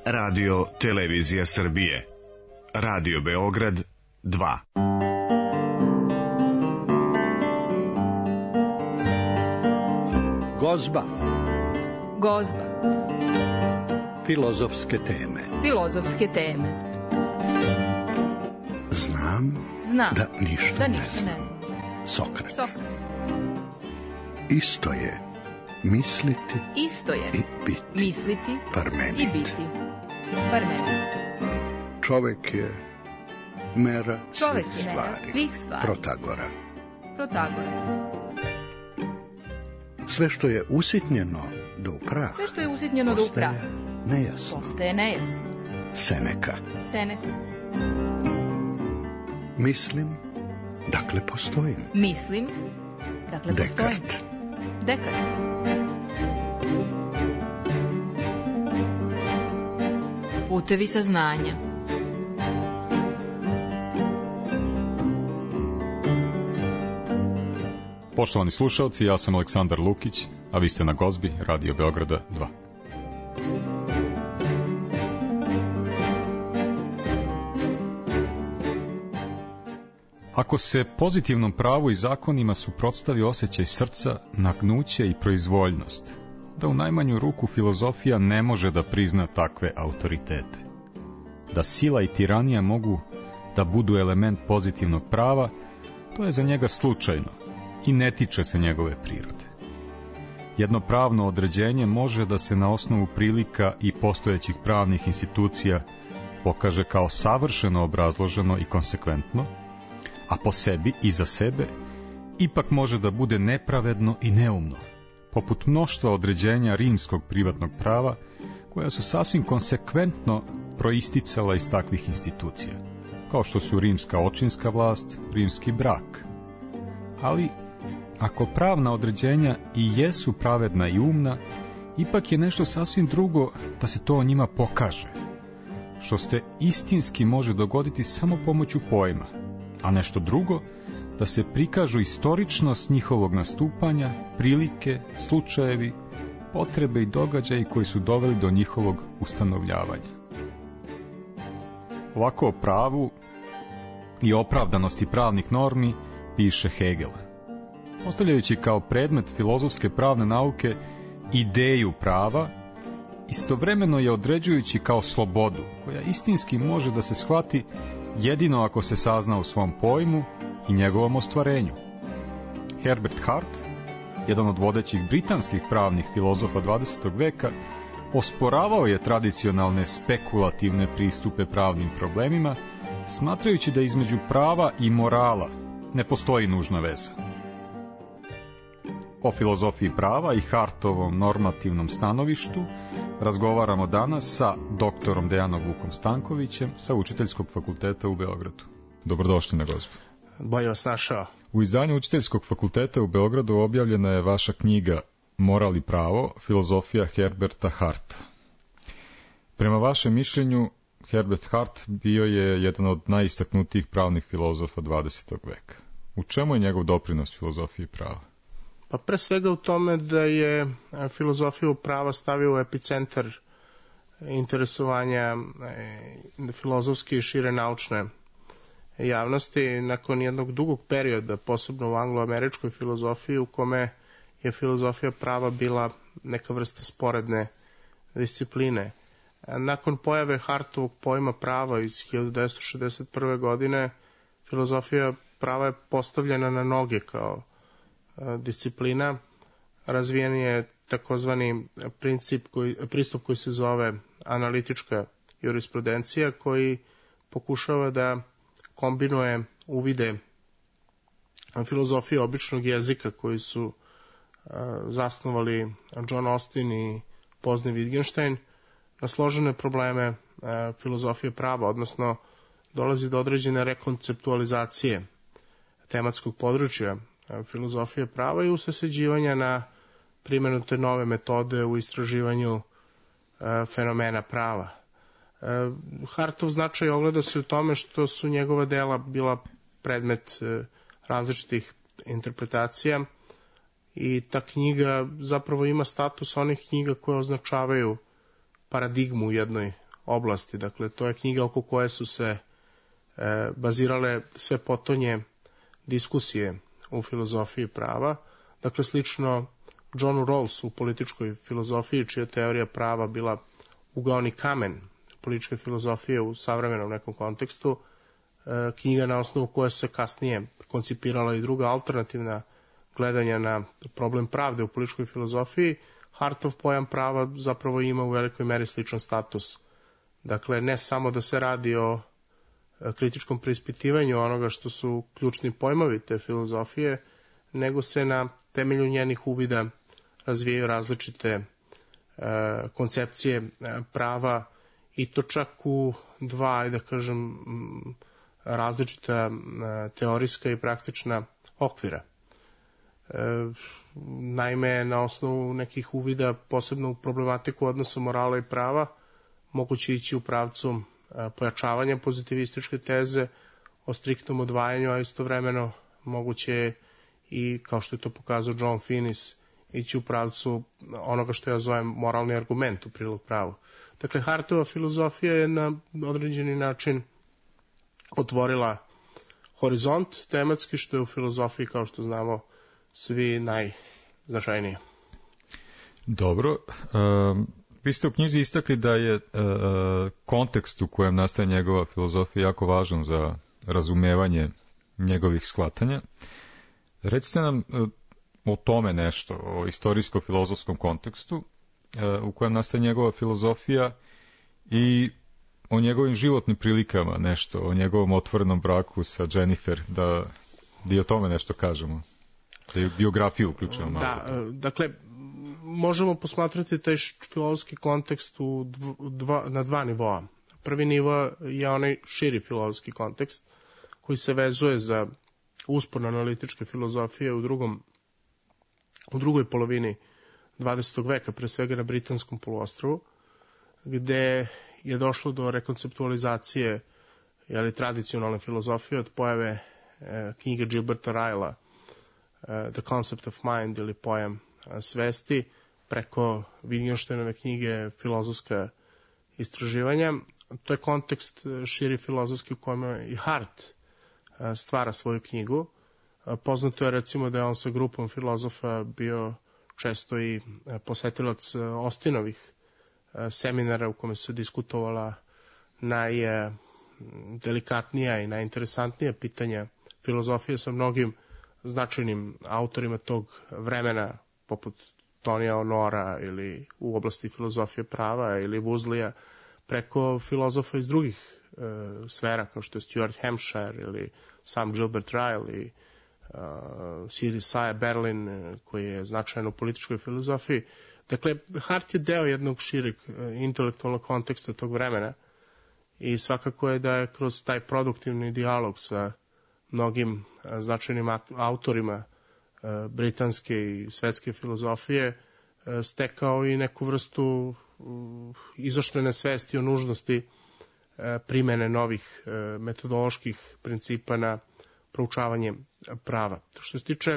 Radio Televizija Srbije. Radio Beograd 2. Gozba. Gozba. Filozofske teme. Filozofske teme. Znam da ništa ne znam. Sokrat. Isto je misliti i biti. Misliti Parmenid. i biti. Parmenid. Čovek je mera svih stvari. Protagora. Sve što je usitnjeno do upraha. Postaje nejasno. Seneka. Mislim, dakle postojim. Dekart. Putevi saznanja. Poštovani slušalci, ja sam Aleksandar Lukić, a vi ste na Gozbi, Radio Beograda 2. Ako se pozitivnom pravu i zakonima suprotstavi osjećaj srca, nagnuće i proizvoljnost, da u najmanju ruku filozofija ne može da prizna takve autoritete. Da sila i tiranija mogu da budu element pozitivnog prava, to je za njega slučajno i ne tiče se njegove prirode. Jedno pravno određenje može da se na osnovu prilika i postojećih pravnih institucija pokaže kao savršeno obrazloženo i konsekventno, a po sebi i za sebe ipak može da bude nepravedno i neumno, poput mnoštva određenja rimskog privatnog prava koja su sasvim konsekventno proisticala iz takvih institucija, kao što su rimska očinska vlast, rimski brak. Ali ako pravna određenja i jesu pravedna i umna, ipak je nešto sasvim drugo da se to o njima pokaže, što se istinski može dogoditi samo pomoću pojma, a nešto drugo da se prikažu istoričnost njihovog nastupanja, prilike, slučajevi, potrebe i događaji koji su doveli do njihovog ustanovljavanja. Ovako o pravu i opravdanosti pravnih normi piše Hegel. Postavljajući kao predmet filozofske pravne nauke ideju prava, istovremeno je određujući kao slobodu, koja istinski može da se shvati jedino ako se sazna u svom pojmu i njegovom ostvarenju. Herbert Hart, jedan od vodećih britanskih pravnih filozofa 20. veka, osporavao je tradicionalne spekulativne pristupe pravnim problemima, smatrajući da između prava i morala ne postoji nužna veza. O filozofiji prava i Hartovom normativnom stanovištu razgovaramo danas sa doktorom Dejanom Vukom Stankovićem sa Učiteljskog fakulteta u Beogradu. Dobrodošli na Gozbu. Bolje vas našao. U izdanju Učiteljskog fakulteta u Beogradu objavljena je vaša knjiga Moral i pravo, filozofija Herberta Harta. Prema vašem mišljenju, Herbert Hart bio je jedan od najistaknutijih pravnih filozofa 20. veka. U čemu je njegov doprinos filozofiji prava? Pa pre svega u tome da je filozofiju prava stavio u epicentar interesovanja filozofske i šire naučne javnosti nakon jednog dugog perioda, posebno u angloameričkoj filozofiji, u kome je filozofija prava bila neka vrsta sporedne discipline. Nakon pojave Hartovog pojma prava iz 1961. godine, filozofija prava je postavljena na noge kao disciplina. Razvijen je takozvani pristup koji se zove analitička jurisprudencija, koji pokušava da kombinuje uvide filozofije običnog jezika koji su zasnovali John Austin i Posner Wittgenstein na složene probleme filozofije prava, odnosno dolazi do određene rekonceptualizacije tematskog područja filozofije prava i usredsređivanja na primjenu te nove metode u istraživanju fenomena prava. Hartov značaj ogleda se u tome što su njegova dela bila predmet različitih interpretacija i ta knjiga zapravo ima status onih knjiga koje označavaju paradigmu u jednoj oblasti. Dakle, to je knjiga oko koje su se bazirale sve potonje diskusije u filozofiji prava. Dakle, slično Johnu Rawlsu u političkoj filozofiji, čija teorija prava bila ugaoni kamen političke filozofije u savremenom nekom kontekstu, knjiga na osnovu koje su se kasnije koncipirala i druga alternativna gledanja na problem pravde u političkoj filozofiji. Hartov pojam prava zapravo ima u velikoj meri sličan status. Dakle, ne samo da se radi o kritičkom preispitivanju onoga što su ključni pojmovi te filozofije, nego se na temelju njenih uvida razvijaju različite koncepcije prava i to čak u dva, da kažem, različita teorijska i praktična okvira. Naime, na osnovu nekih uvida, posebno u problematiku odnosa morala i prava, moguće ići u pravcu pojačavanja pozitivističke teze o striktnom odvajanju, a istovremeno moguće je i, kao što je to pokazao John Finnis, ići u pravcu onoga što ja zovem moralni argument u prilog pravu. Dakle, Hartova filozofija je na određeni način otvorila horizont tematski, što je u filozofiji, kao što znamo, svi najznačajnije. Dobro. Vi ste u knjizi istakli da je kontekst u kojem nastaje njegova filozofija jako važan za razumevanje njegovih shvatanja. Recite nam o tome nešto, o istorijsko-filozofskom kontekstu u kojem nastaje njegova filozofija i o njegovim životnim prilikama nešto, o njegovom otvorenom braku sa Jennifer, da i o tome nešto kažemo. Da je biografiju uključeno malo. Da, dakle, možemo posmatrati taj filozofski kontekst na dva nivoa. Prvi nivo je onaj širi filozofski kontekst koji se vezuje za uspon analitičke filozofije u drugoj polovini 20. veka, pre svega na Britanskom poluostrvu, gde je došlo do rekonceptualizacije tradicionalne filozofije od pojave knjige Gilberta Rylla The Concept of Mind ili pojam svesti, preko Wittgensteinove knjige Filozofska istraživanja. To je kontekst širi filozofski u kojem i Hart stvara svoju knjigu. Poznato je recimo da je on sa grupom filozofa bio često i posetilac Austinovih seminara u kome su diskutovala najdelikatnija i najinteresantnija pitanja filozofije sa mnogim značajnim autorima tog vremena, poput Tonija Honora ili u oblasti filozofije prava ili Woosleyja, preko filozofa iz drugih sfera, kao što je Stuart Hampshire ili sam Gilbert Ryle i C. Isaiah Berlin, koji je značajan u političkoj filozofiji. Dakle, Hart je deo jednog šireg intelektualnog konteksta tog vremena i svakako je da je kroz taj produktivni dijalog sa mnogim značajnim autorima britanske i svetske filozofije stekao i neku vrstu izoštrene svesti o nužnosti primene novih metodoloških principa na proučavanje prava. Što se tiče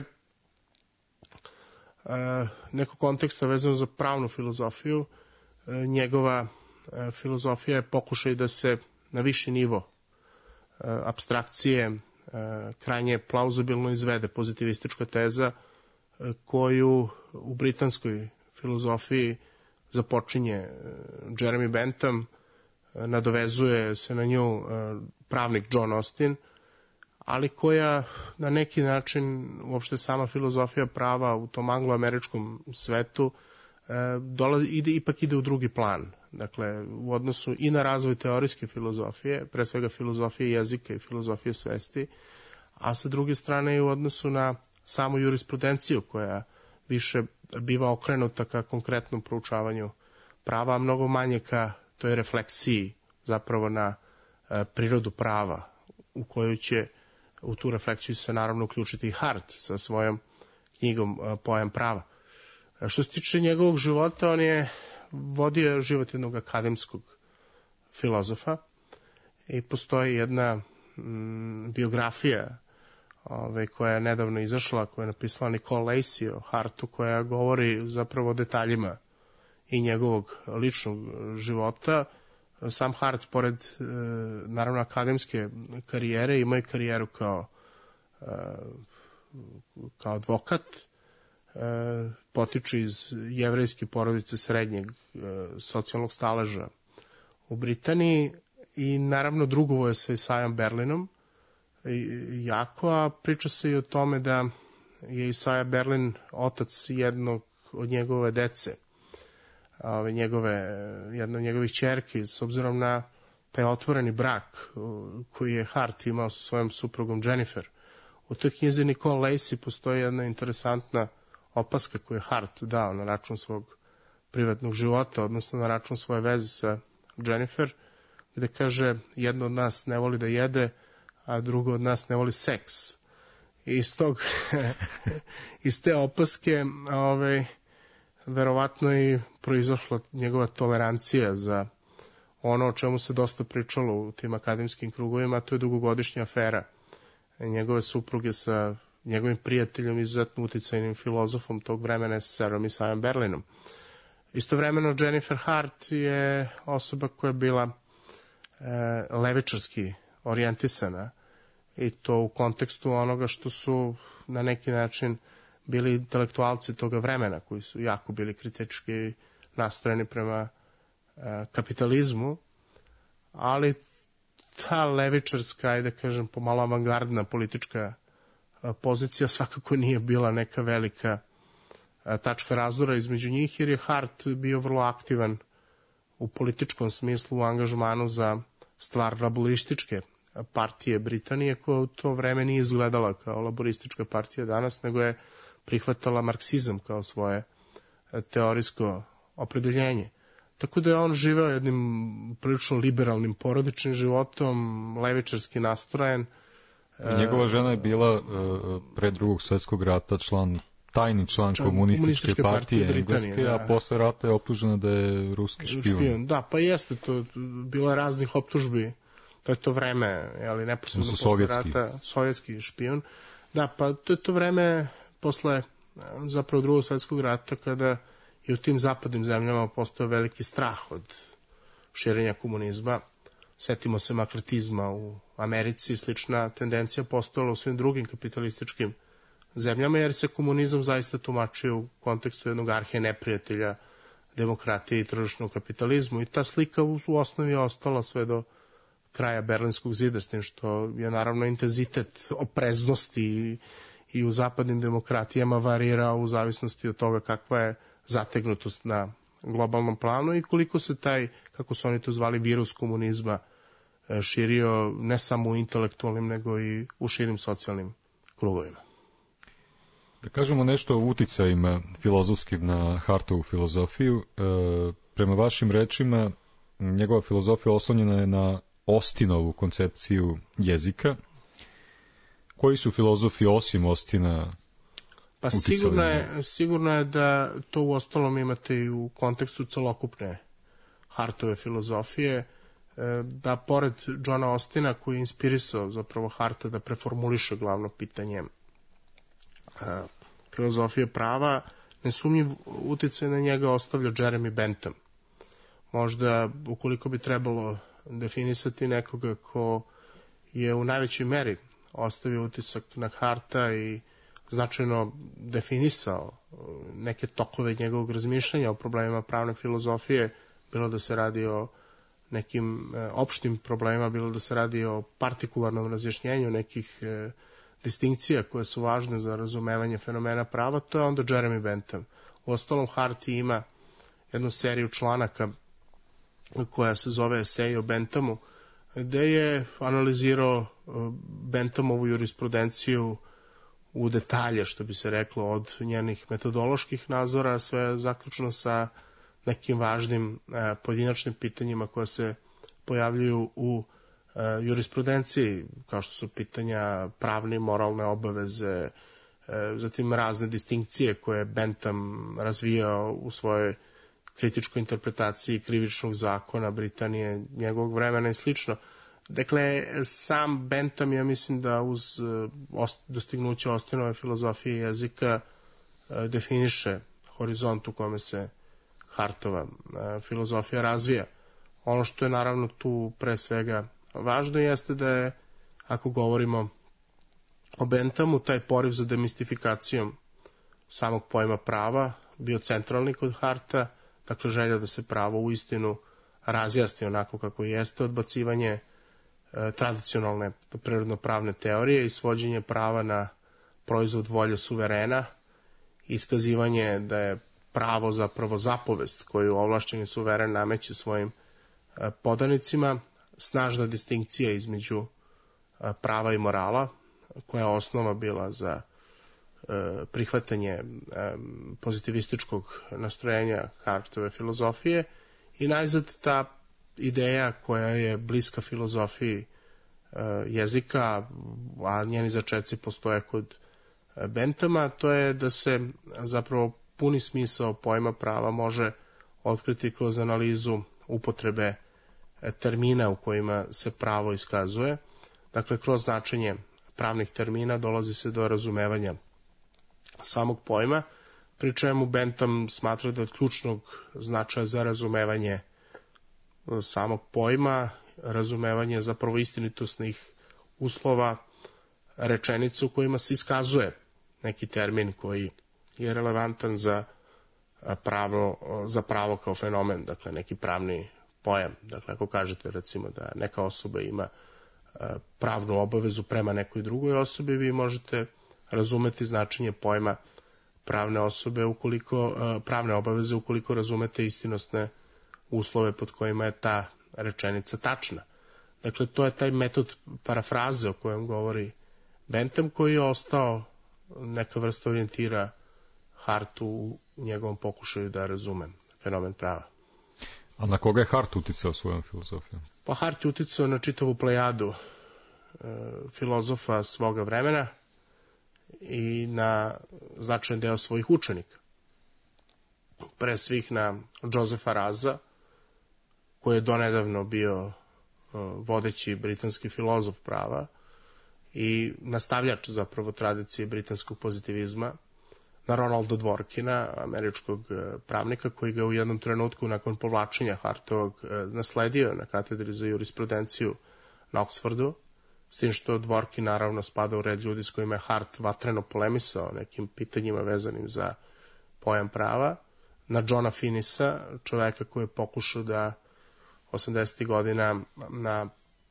nekog konteksta vezano za pravnu filozofiju, njegova filozofija je pokušaj da se na viši nivo apstrakcije krajnje plauzibilno izvede pozitivistička teza koju u britanskoj filozofiji započinje Jeremy Bentham, nadovezuje se na nju pravnik John Austin, ali koja na neki način, uopšte sama filozofija prava u tom angloameričkom svetu, ipak ide u drugi plan. Dakle, u odnosu i na razvoj teorijske filozofije, pre svega filozofije jezika i filozofije svesti, a sa druge strane i u odnosu na samu jurisprudenciju koja više biva okrenuta ka konkretnom proučavanju prava, a mnogo manje ka toj refleksiji zapravo na prirodu prava, u kojoj će u tu refleksiju se naravno uključiti i Hart sa svojom knjigom Pojam prava. Što se tiče njegovog života, on je vodio život jednog akademskog filozofa i postoji jedna biografija koja je nedavno izašla, koja je napisala Nicole Lacey o Hartu, koja govori zapravo o detaljima i njegovog ličnog života. Sam Hart, pored naravno akademske karijere, ima i karijeru kao advokat, potiče iz jevrejske porodice srednjeg socijalnog staleža u Britaniji i naravno drugovo je sa Isaiahom Berlinom jako, a priča se i o tome da je Isaiah Berlin otac jednog od njegove dece, jedna od njegovih ćerki, s obzirom na taj otvoreni brak koji je Hart imao sa svojom suprugom Jennifer. U toj knjizi Nicole Lacey postoji jedna interesantna opaska koju je Hart dao na račun svog privatnog života, odnosno na račun svoje veze sa Jennifer, gde kaže jedno od nas ne voli da jede, a drugo od nas ne voli seks. I iz te opaske verovatno i proizašla njegova tolerancija za ono o čemu se dosta pričalo u tim akademskim krugovima, a to je dugogodišnja afera njegove supruge sa njegovim prijateljom, izuzetno uticajnim filozofom tog vremena, Sirom Isaiahom Berlinom. Istovremeno Jennifer Hart je osoba koja je bila levičarski orijentisana, i to u kontekstu onoga što su na neki način bili intelektualci toga vremena, koji su jako bili kritički nastrojeni prema kapitalizmu, ali ta levičarska, ajde kažem, pomalo avangardna politička pozicija svakako nije bila neka velika tačka razdora između njih, jer je Hart bio vrlo aktivan u političkom smislu u angažmanu za stvar laborističke partije Britanije, koja u to vreme nije izgledala kao laboristička partija danas, nego je prihvatala marksizam kao svoje teorijsko opredeljenje. Tako da je on živeo jednim prilično liberalnim porodičnim životom, levičarski nastrojen. Njegova žena je bila pre Drugog svjetskog rata tajni član komunističke partije Engleske, a posle rata je optužena da je ruski špijun. Da, pa jeste, to bilo je raznih optužbi. To je to vreme, ali neposredno posle rata, sovjetski špijun. Da, pa to je to vreme posle zapravo Drugog svjetskog rata, kada je u tim zapadnim zemljama postao veliki strah od širenja komunizma. Setimo se makartizma u Americi, slična tendencija postojala u svim drugim kapitalističkim zemljama, jer se komunizam zaista tumačio u kontekstu jednog arhije neprijatelja demokratije i tržišnog kapitalizmu, i ta slika u osnovi je ostala sve do kraja Berlinskog zida, s tim što je naravno intenzitet opreznosti i u zapadnim demokratijama varirao u zavisnosti od toga kakva je zategnutost na globalnom planu i koliko se taj, kako su oni to zvali, virus komunizma širio ne samo u intelektualnim nego i u širim socijalnim krugovima. Da kažemo nešto o uticajima filozofskim na Hartovu filozofiju. Prema vašim rečima, njegova filozofija oslonjena je na Austinovu koncepciju jezika. Koji su filozofi osim Austina uticali? Sigurno je da to u ostalom imate i u kontekstu celokupne Hartove filozofije, da pored Johna Austina, koji je inspirisao zapravo Harta da preformuliše glavno pitanje filozofije prava, nesumnjiv uticaj na njega ostavlja Jeremy Bentham. Možda, ukoliko bi trebalo definisati nekoga ko je u najvećoj meri ostavio utisak na Harta i značajno definisao neke tokove njegovog razmišljanja o problemima pravne filozofije, bilo da se radi o nekim opštim problemima, bilo da se radi o partikularnom razjašnjenju nekih distinkcija koje su važne za razumevanje fenomena prava, to je onda Jeremy Bentham. U ostalom, Hart ima jednu seriju članaka koja se zove Esej o Benthamu, gde je analizirao Benthamovu jurisprudenciju u detalje, što bi se reklo, od njenih metodoloških nadzora, sve zaključno sa nekim važnim pojedinačnim pitanjima koja se pojavljuju u jurisprudenciji, kao što su pitanja pravne i moralne obaveze, zatim razne distinkcije koje je Bentham razvijao u svojoj kritičkoj interpretaciji krivičnog zakona Britanije, njegovog vremena i slično. Dakle, sam Bentham, ja mislim da uz dostignuće Austinove filozofije jezika definiše horizont u kome se Hartova filozofija razvija. Ono što je naravno tu pre svega važno jeste da je, ako govorimo o Benthamu, taj poriv za demistifikacijom samog pojma prava bio centralni kod Harta, dakle želja da se pravo uistinu razjasni onako kako jeste, odbacivanje tradicionalne prirodno-pravne teorije i svođenje prava na proizvod volje suverena, iskazivanje da je pravo zapravo zapovest koju ovlašćeni suveren nameće svojim podanicima, snažna distinkcija između prava i morala, koja je osnova bila za prihvatanje pozitivističkog nastrojenja Hartove filozofije i najzad ta ideja koja je bliska filozofiji jezika, a njeni začeci postoje kod Benthama, to je da se zapravo puni smisao pojma prava može otkriti kroz analizu upotrebe termina u kojima se pravo iskazuje. Dakle, kroz značenje pravnih termina dolazi se do razumevanja samog pojma, pri čemu Bentham smatra da od ključnog značaja za razumevanje samog pojma, razumevanje zapravo istinitosnih uslova rečenica u kojima se iskazuje neki termin koji je relevantan za pravo kao fenomen, dakle neki pravni pojam. Dakle, ako kažete recimo da neka osoba ima pravnu obavezu prema nekoj drugoj osobi, vi možete razumeti značenje pojma pravne obaveze ukoliko razumete istinostne uslove pod kojima je ta rečenica tačna. Dakle, to je taj metod parafraze o kojem govori Bentham, koji je ostao neka vrsta orijentira Hartu u njegovom pokušaju da razume fenomen prava. A na koga je Hart uticao svojom filozofijom? Pa Hart je uticao na čitavu plejadu filozofa svoga vremena i na značajan deo svojih učenika. Pre svih na Josepha Raza, koji je donedavno bio vodeći britanski filozof prava i nastavljač zapravo tradicije britanskog pozitivizma, na Ronalda Dworkina, američkog pravnika, koji ga u jednom trenutku nakon povlačenja Hartovog nasledio na katedri za jurisprudenciju na Oxfordu, s tim što Dworkin naravno spada u red ljudi s kojima je Hart vatreno polemisao nekim pitanjima vezanim za pojam prava, na Johna Finnisa, čoveka koji je pokušao da 80. godina na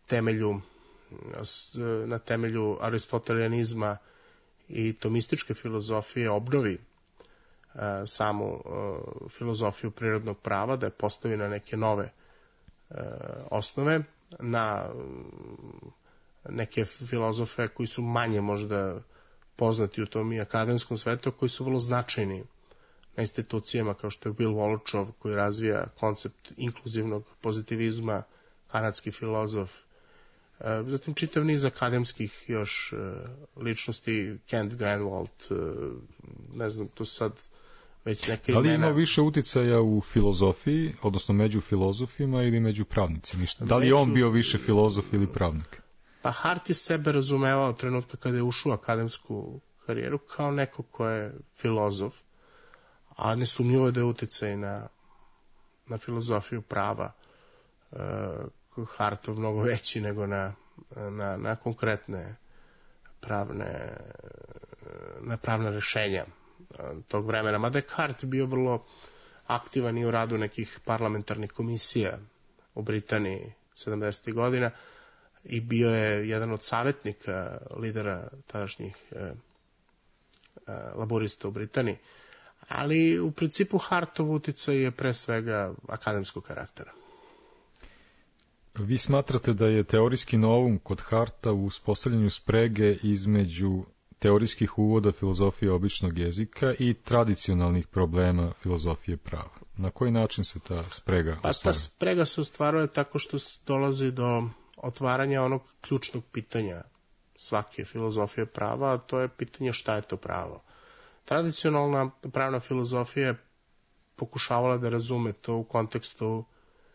temelju aristotelijanizma i tomističke filozofije obnovi samu filozofiju prirodnog prava, da je postavi na neke nove osnove, na neke filozofe koji su manje možda poznati u tom i akademskom svetu, koji su vrlo značajni na institucijama kao što je Bill Wolochov, koji razvija koncept inkluzivnog pozitivizma, kanadski filozof, zatim čitav niz akademskih još ličnosti, Kent Greenwald, ne znam, to sad već neke imena. Da li ima više uticaja u filozofiji, odnosno među filozofima ili među pravnicima? Da li je on bio više filozof ili pravnik? Pa Hart je sebe razumevao trenutka kada je ušao u akademsku karijeru kao neko ko je filozof, a nesumnjivo da je uticaj na filozofiju prava Hartov mnogo veći nego na konkretne pravna rešenja tog vremena. Mada je Hart bio vrlo aktivan i u radu nekih parlamentarnih komisija u Britaniji 70. godina i bio je jedan od savjetnika lidera tadašnjih laborista u Britaniji. Ali u principu Hartov uticaj je pre svega akademskog karaktera. Vi smatrate da je teorijski novum kod Harta u uspostavljanju sprege između teorijskih uvoda filozofije običnog jezika i tradicionalnih problema filozofije prava. Na koji način se ta sprega ostvaruje? Pa ta sprega se ostvaruje tako što dolazi do otvaranja onog ključnog pitanja svake filozofije prava, a to je pitanje šta je to pravo. Tradicionalna pravna filozofija je pokušavala da razume to u kontekstu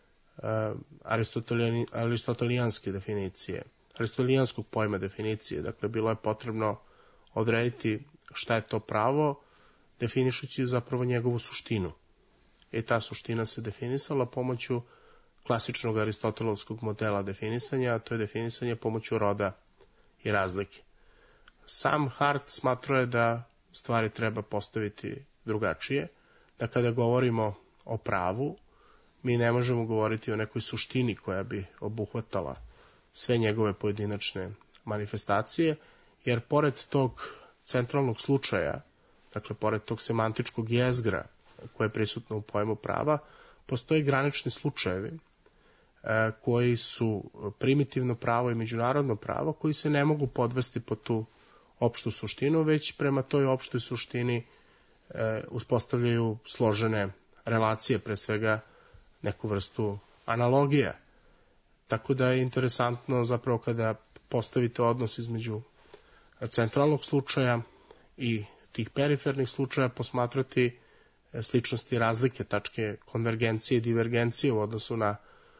aristotelijanske definicije, aristotelijanskog pojma definicije. Dakle, bilo je potrebno odrediti šta je to pravo, definišući zapravo njegovu suštinu. I ta suština se definisala pomoću klasičnog aristotelovskog modela definisanja, a to je definisanje pomoću roda i razlike. Sam Hart smatrao je da stvari treba postaviti drugačije, da kada govorimo o pravu, mi ne možemo govoriti o nekoj suštini koja bi obuhvatala sve njegove pojedinačne manifestacije, jer pored tog centralnog slučaja, dakle pored tog semantičkog jezgra koje je prisutno u pojmu prava, postoje granični slučajevi koji su primitivno pravo i međunarodno pravo, koji se ne mogu podvesti pod tu opštu suštinu, već prema toj opštoj suštini uspostavljaju složene relacije, pre svega neku vrstu analogija. Tako da je interesantno zapravo kada postavite odnos između centralnog slučaja i tih perifernih slučaja posmatrati sličnosti i razlike, tačke konvergencije i divergencije u odnosu na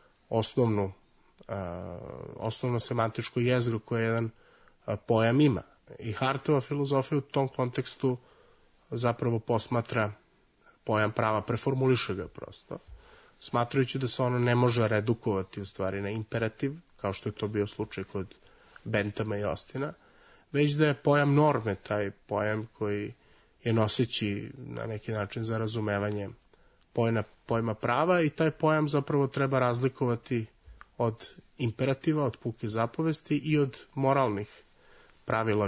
osnovno semantičko jezgro koje jedan pojam ima. I Hartova filozofija u tom kontekstu zapravo posmatra pojam prava, preformuliše ga prosto, smatrajući da se ono ne može redukovati u stvari na imperativ, kao što je to bio slučaj kod Benthama i Austina, već da je pojam norme taj pojam koji je noseći na neki način za razumevanje pojma prava i taj pojam zapravo treba razlikovati od imperativa, od puke zapovesti i od moralnih pravila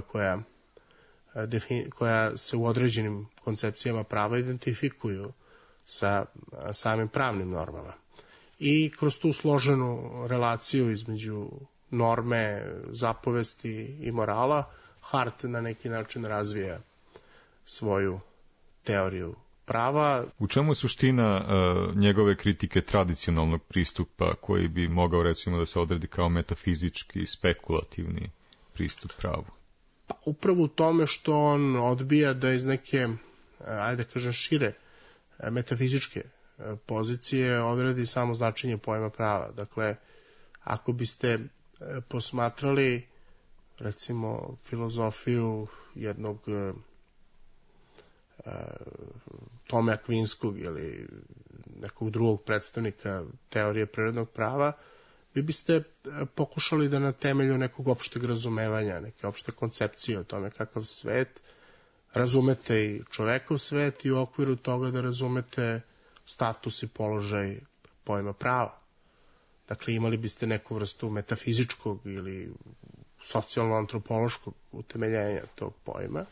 koja se u određenim koncepcijama prava identifikuju sa samim pravnim normama. I kroz tu složenu relaciju između norme, zapovesti i morala, Hart na neki način razvija svoju teoriju prava. U čemu je suština njegove kritike tradicionalnog pristupa koji bi mogao recimo da se odredi kao metafizički, spekulativni pristup pravu? Pa, upravo u tome što on odbija da iz neke, ajde da kažem, šire metafizičke pozicije odredi samo značenje pojma prava. Dakle, ako biste posmatrali recimo filozofiju jednog Tome Akvinskog ili nekog drugog predstavnika teorije prirodnog prava, vi biste pokušali da na temelju nekog opšteg razumevanja, neke opšte koncepcije o tome kakav svet, razumete i čovekov svet i u okviru toga da razumete status i položaj pojma prava. Dakle, imali biste neku vrstu metafizičkog ili socijalno-antropološkog utemeljenja tog pojma.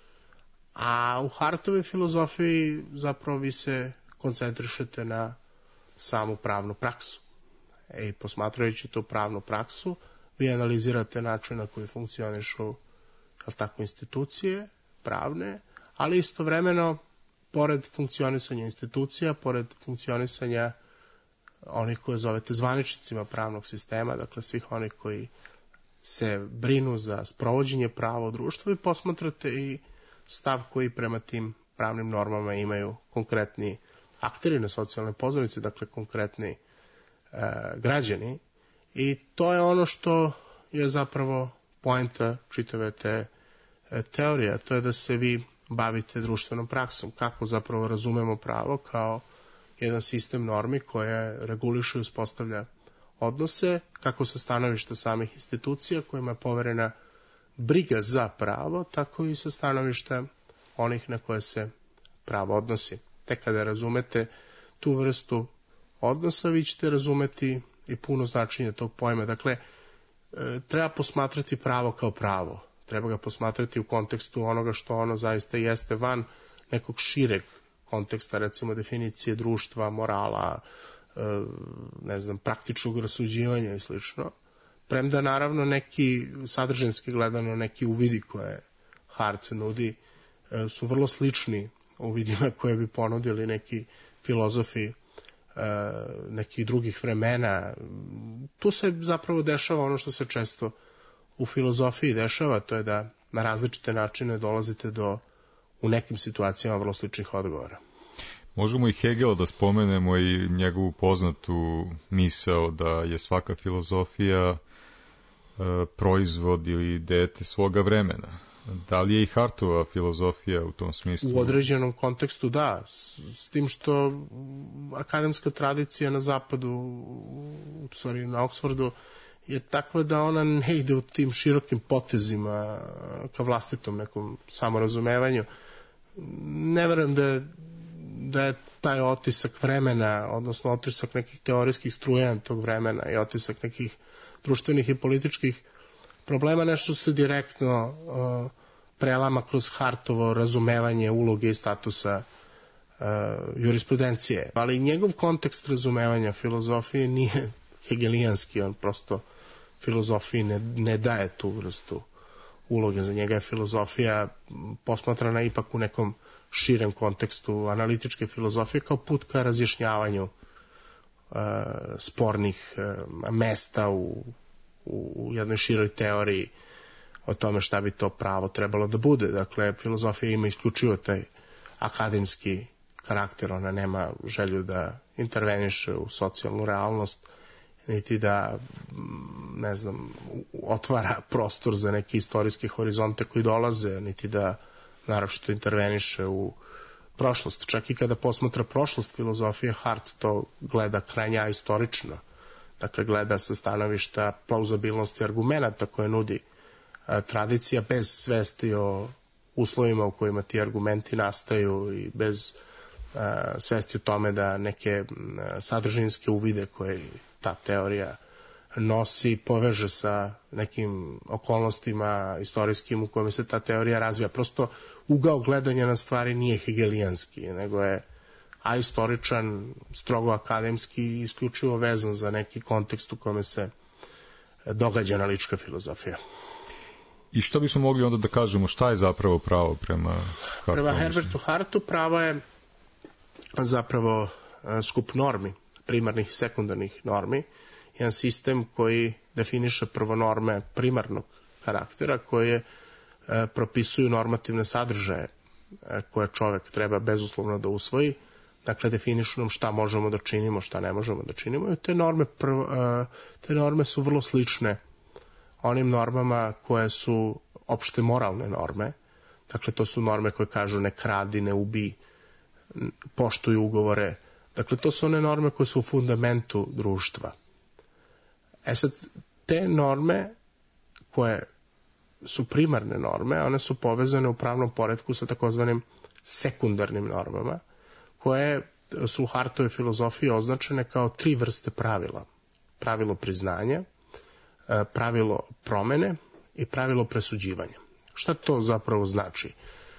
A u Hartovoj filozofiji zapravo vi se koncentrišete na samu pravnu praksu. I posmatrajući tu pravnu praksu, vi analizirate način na koji funkcionišu tako institucije pravne, ali istovremeno, pored funkcionisanja institucija, pored funkcionisanja onih koje zovete zvaničnicima pravnog sistema, dakle svih onih koji se brinu za sprovođenje prava u društvu, i posmatrate i stav koji prema tim pravnim normama imaju konkretni akteri na socijalnoj pozornici, dakle konkretni građani, i to je ono što je zapravo poenta čitave te teorije, to je da se vi bavite društvenom praksom, kako zapravo razumemo pravo kao jedan sistem normi koje reguliše i uspostavlja odnose, kako sa stanovišta samih institucija kojima je poverena briga za pravo, tako i sa stanovišta onih na koje se pravo odnosi. Tek kada razumete tu vrstu odnosa, vi ćete razumeti i puno značenje tog pojma. Dakle, treba posmatrati pravo kao pravo. Treba ga posmatrati u kontekstu onoga što ono zaista jeste, van nekog šireg konteksta, recimo definicije društva, morala, praktičnog rasuđivanja i slično. Premda naravno neki sadržinski gledano, neki uvidi koje Hart nudi su vrlo slični uvidima koje bi ponudili neki filozofi nekih drugih vremena. Tu se zapravo dešava ono što se često u filozofiji dešava, to je da na različite načine dolazite do u nekim situacijama vrlo sličnih odgovora. Možemo i Hegela da spomenemo i njegovu poznatu misao da je svaka filozofija proizvod ili dete svoga vremena. Da li je i Hartova filozofija u tom smislu? U određenom kontekstu da, s tim što akademska tradicija na zapadu, na Oxfordu, je takva da ona ne ide u tim širokim potezima ka vlastitom nekom samorazumevanju. Ne verujem da je taj otisak vremena, odnosno otisak nekih teorijskih struja tog vremena i otisak nekih društvenih i političkih problema, nešto se direktno prelama kroz Hartovo razumevanje uloge i statusa jurisprudencije. Ali njegov kontekst razumevanja filozofije nije hegelijanski, on prosto filozofiji ne daje tu vrstu uloge. Za njega je filozofija posmatrana ipak u nekom širem kontekstu analitičke filozofije kao put ka razjašnjavanju spornih mesta u jednoj široj teoriji o tome šta bi to pravo trebalo da bude. Dakle, filozofija ima isključivo taj akademski karakter, ona nema želju da interveniše u socijalnu realnost, niti da, ne znam, otvara prostor za neke istorijske horizonte koji dolaze, niti da naročito interveniše u prošlost. Čak i kada posmatra prošlost filozofije, Hart to gleda krajnje ahistorično. Dakle, gleda sa stanovišta plauzabilnosti argumenta koje nudi tradicija, bez svesti o uslovima u kojima ti argumenti nastaju i bez svesti o tome da neke sadržinske uvide koje ta teorija nosi poveže sa nekim okolnostima istorijskim u kojima se ta teorija razvija. Prosto ugao gledanja na stvari nije hegelijanski, nego je ahistoričan, strogo akademski i isključivo vezan za neki kontekst u kome se događa analitička filozofija. I što bismo mogli onda da kažemo, šta je zapravo pravo prema Hartu? Prema Herbertu Hartu pravo je zapravo skup normi, primarnih i sekundarnih normi, jedan sistem koji definiše prvo norme primarnog karaktera koje propisuju normativne sadržaje koje čovek treba bezuslovno da usvoji. Dakle, definišu nam šta možemo da činimo, šta ne možemo da činimo. I te norme su vrlo slične onim normama koje su opšte moralne norme. Dakle, to su norme koje kažu ne kradi, ne ubi, poštuj ugovore. Dakle, to su one norme koje su u fundamentu društva. Sad, te norme koje su primarne norme, one su povezane u pravnom poretku sa takozvanim sekundarnim normama, koje su u Hartove filozofiji označene kao 3 vrste pravila. Pravilo priznanja, pravilo promene i pravilo presuđivanja. Šta to zapravo znači?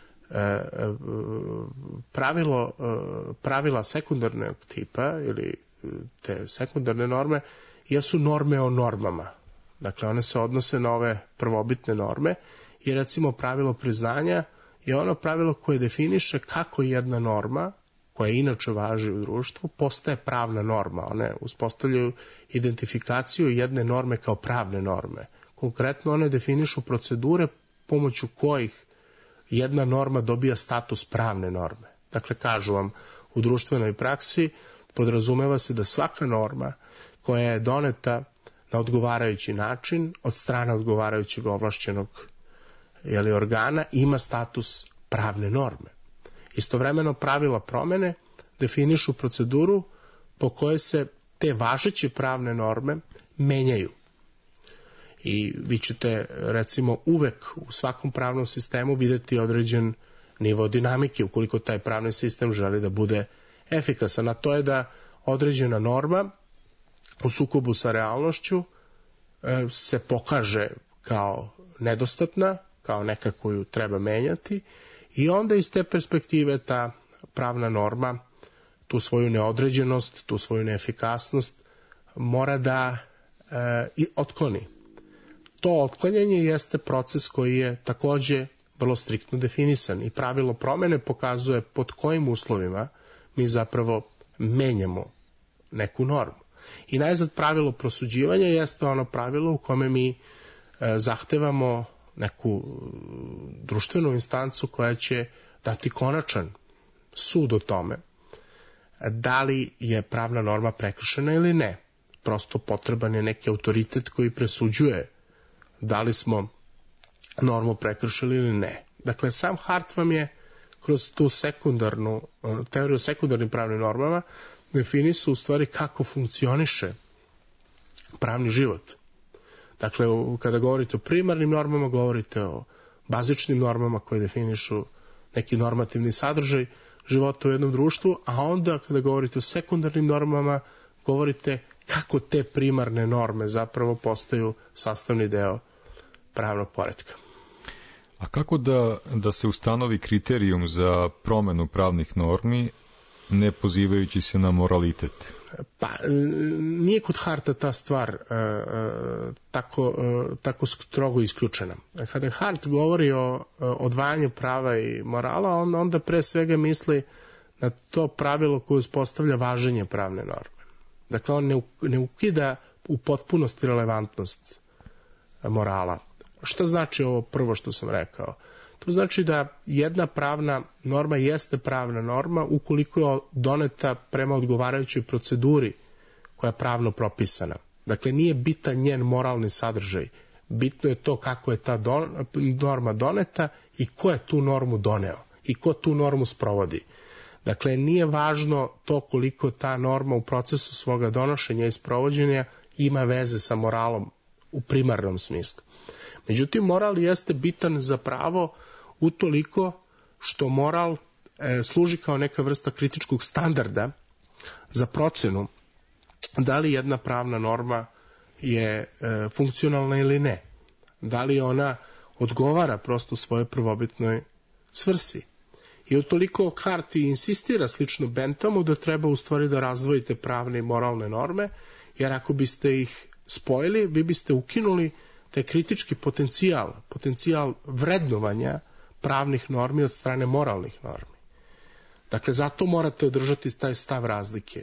Pravila sekundarnog tipa ili te sekundarne norme jesu norme o normama. Dakle, one se odnose na ove prvobitne norme i recimo pravilo priznanja je ono pravilo koje definiše kako jedna norma, koja inače važi u društvu, postaje pravna norma. One uspostavljaju identifikaciju jedne norme kao pravne norme. Konkretno, one definišu procedure pomoću kojih jedna norma dobija status pravne norme. Dakle, kažu vam, u društvenoj praksi podrazumeva se da svaka norma koja je doneta na odgovarajući način od strane odgovarajućeg ovlašćenog organa ima status pravne norme. Istovremeno pravila promene definišu proceduru po kojoj se te važeće pravne norme menjaju. I vi ćete recimo uvek u svakom pravnom sistemu videti određen nivo dinamike ukoliko taj pravni sistem želi da bude efikasan, a to je da određena norma u sukobu sa realnošću se pokaže kao nedostatna, kao neka koju treba menjati i onda iz te perspektive ta pravna norma tu svoju neodređenost, tu svoju neefikasnost mora da otkloni. To otklanjanje jeste proces koji je takođe vrlo striktno definisan i pravilo promene pokazuje pod kojim uslovima mi zapravo menjamo neku normu. I najzad pravilo prosuđivanja jeste ono pravilo u kome mi zahtevamo neku društvenu instancu koja će dati konačan sud o tome da li je pravna norma prekršena ili ne. Prosto potreban je neki autoritet koji presuđuje da li smo normu prekršili ili ne. Dakle, sam Hart vam je kroz tu teoriju o sekundarnim pravnim normama definisu u stvari kako funkcioniše pravni život. Dakle, kada govorite o primarnim normama, govorite o bazičnim normama koje definišu neki normativni sadržaj života u jednom društvu, a onda kada govorite o sekundarnim normama, govorite kako te primarne norme zapravo postaju sastavni deo pravnog poretka. A kako da se ustanovi kriterijum za promenu pravnih normi, ne pozivajući se na moralitet? Pa, nije kod Harta ta stvar tako strogo isključena. Kada Hart govori o odvajanju prava i morala, onda pre svega misli na to pravilo koje uspostavlja važenje pravne norme. Dakle, on ne ukida u potpunosti relevantnost morala. Šta znači ovo prvo što sam rekao? To znači da jedna pravna norma jeste pravna norma ukoliko je doneta prema odgovarajućoj proceduri koja je pravno propisana. Dakle, nije bitan njen moralni sadržaj. Bitno je to kako je ta norma doneta i ko je tu normu doneo i ko tu normu sprovodi. Dakle, nije važno to koliko ta norma u procesu svoga donošenja i sprovođenja ima veze sa moralom u primarnom smislu. Međutim, moral jeste bitan za pravo utoliko što moral služi kao neka vrsta kritičkog standarda za procenu da li jedna pravna norma je funkcionalna ili ne. Da li ona odgovara prosto svojoj prvobitnoj svrsi. I utoliko Hart insistira slično Benthamu da treba u stvari da razdvojite pravne i moralne norme, jer ako biste ih spojili, vi biste ukinuli taj kritički potencijal vrednovanja pravnih normi od strane moralnih normi. Dakle, zato morate održati taj stav razlike.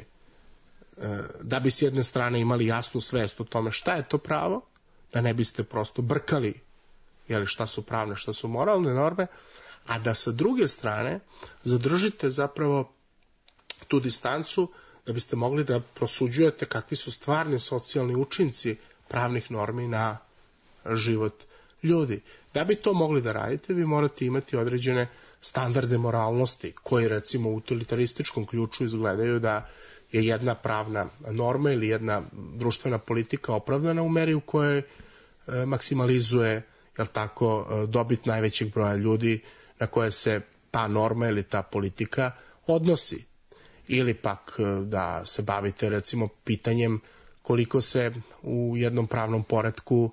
Da bi s jedne strane imali jasnu svest o tome šta je to pravo, da ne biste prosto brkali šta su pravne, šta su moralne norme, a da sa druge strane zadržite zapravo tu distancu da biste mogli da prosuđujete kakvi su stvarni socijalni učinci pravnih normi na život ljudi. Da bi to mogli da radite, vi morate imati određene standarde moralnosti, koji recimo u utilitarističkom ključu izgledaju da je jedna pravna norma ili jedna društvena politika opravdana u meri u kojoj maksimalizuje dobit najvećeg broja ljudi na koje se ta norma ili ta politika odnosi. Ili pak da se bavite recimo pitanjem koliko se u jednom pravnom poretku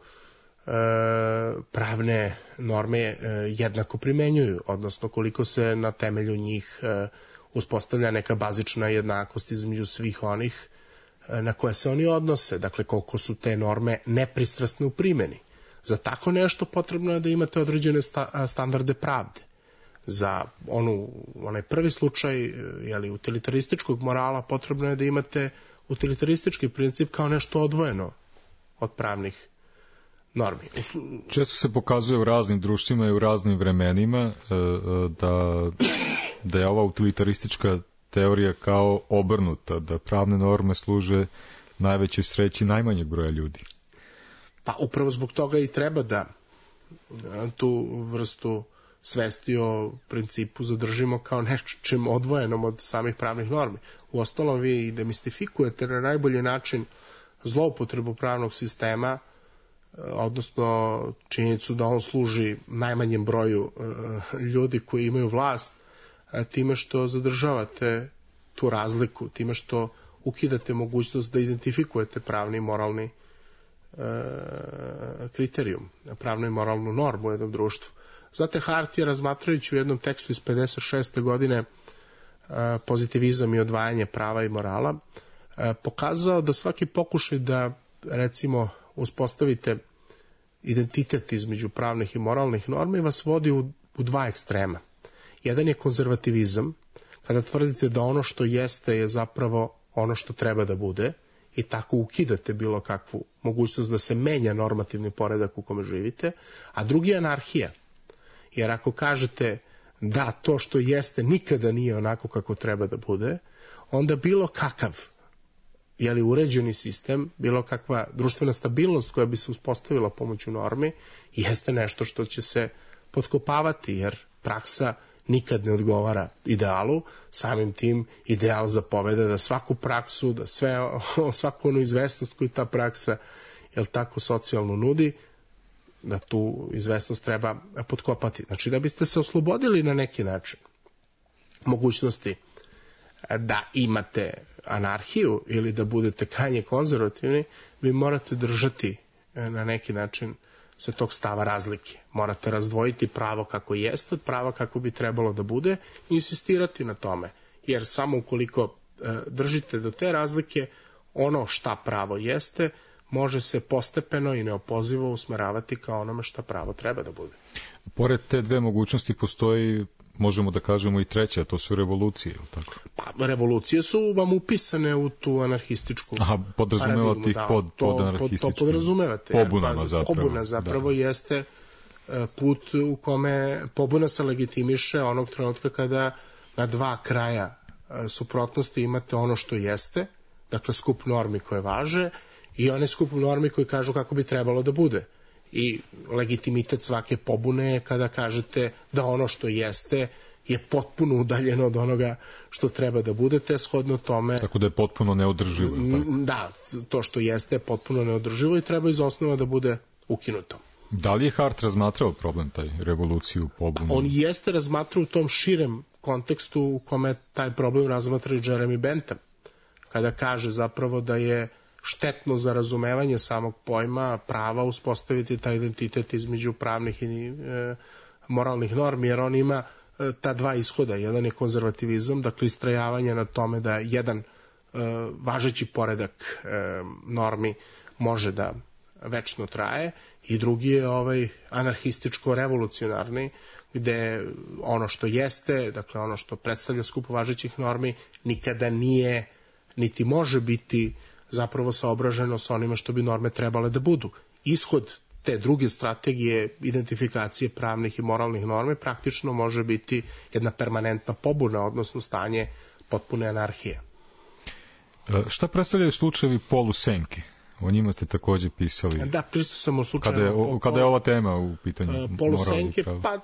pravne norme jednako primenjuju, odnosno koliko se na temelju njih uspostavlja neka bazična jednakost između svih onih na koje se oni odnose, dakle koliko su te norme nepristrasne u primjeni. Za tako nešto potrebno je da imate određene standarde pravde. Za onaj prvi slučaj utilitarističkog morala potrebno je da imate utilitaristički princip kao nešto odvojeno od pravnih normi. Često se pokazuje u raznim društvima i u raznim vremenima da je ova utilitaristička teorija kao obrnuta, da pravne norme služe najvećoj sreći najmanjeg broja ljudi. Pa upravo zbog toga i treba da tu vrstu svesti o principu zadržimo kao nečem odvojenom od samih pravnih normi. Uostalom vi i demistifikujete na najbolji način zloupotrebu pravnog sistema, odnosno činjenicu da on služi najmanjem broju ljudi koji imaju vlast, time što zadržavate tu razliku, time što ukidate mogućnost da identifikujete pravni i moralni kriterijum, pravnu i moralnu normu u jednom društvu. Znate, Hart je razmatrajući u jednom tekstu iz 56. godine pozitivizam i odvajanje prava i morala, pokazao da svaki pokušaj da, recimo, uspostavite identitet između pravnih i moralnih normi vas vodi u dva ekstrema. Jedan je konzervativizam, kada tvrdite da ono što jeste je zapravo ono što treba da bude i tako ukidate bilo kakvu mogućnost da se menja normativni poredak u kome živite, a drugi je anarhija. Jer ako kažete da to što jeste nikada nije onako kako treba da bude, onda bilo kakav uređeni sistem, bilo kakva društvena stabilnost koja bi se uspostavila pomoću normi, jeste nešto što će se potkopavati, jer praksa nikad ne odgovara idealu, samim tim ideal zapoveda da svaku praksu, da svaku onu izvesnost koju ta praksa tako socijalno nudi, da tu izvesnost treba potkopati. Znači, da biste se oslobodili na neki način mogućnosti da imate anarhiju ili da budete krajnje konzervativni, vi morate držati na neki način se tog stava razlike. Morate razdvojiti pravo kako jeste od prava kako bi trebalo da bude i insistirati na tome. Jer samo ukoliko držite do te razlike, ono šta pravo jeste, može se postepeno i neopozivo usmeravati kao onome šta pravo treba da bude. Pored te dve mogućnosti postoji, možemo da kažemo, i treća, to su revolucije, ili tako? Pa, revolucije su vam upisane u tu anarhističku podrazumevate ih pod anarhističkim. To podrazumevate. Pobunama zapravo. Pobuna zapravo jeste put u kome pobuna se legitimiše onog trenutka kada na dva kraja suprotnosti imate ono što jeste, dakle skup normi koje važe i one skup normi koje kažu kako bi trebalo da bude. I legitimitet svake pobune je kada kažete da ono što jeste je potpuno udaljeno od onoga što treba da budete, shodno tome... Tako da je potpuno neodrživo. Da, to što jeste je potpuno neodrživo i treba iz osnova da bude ukinuto. Da li je Hart razmatrao problem taj revoluciju, pobunu? On jeste razmatrao u tom širem kontekstu u kome taj problem razmatra i Jeremy Bentham, kada kaže zapravo da je štetno za razumevanje samog pojma prava uspostaviti taj identitet između pravnih i moralnih normi, jer on ima ta dva ishoda. Jedan je konzervativizam, dakle istrajavanje na tome da jedan važeći poredak normi može da večno traje, i drugi je anarhističko-revolucionarni, gde ono što jeste, dakle ono što predstavlja skup važećih normi, nikada nije, niti može biti zapravo saobraženo sa onima što bi norme trebale da budu. Ishod te druge strategije identifikacije pravnih i moralnih norme praktično može biti jedna permanentna pobuna, odnosno stanje potpune anarhije. Šta predstavljaju slučajevi polusenke? O njima ste takođe pisali. Da, pristao sam u slučaju... Kada je ova tema u pitanju polusenke, pa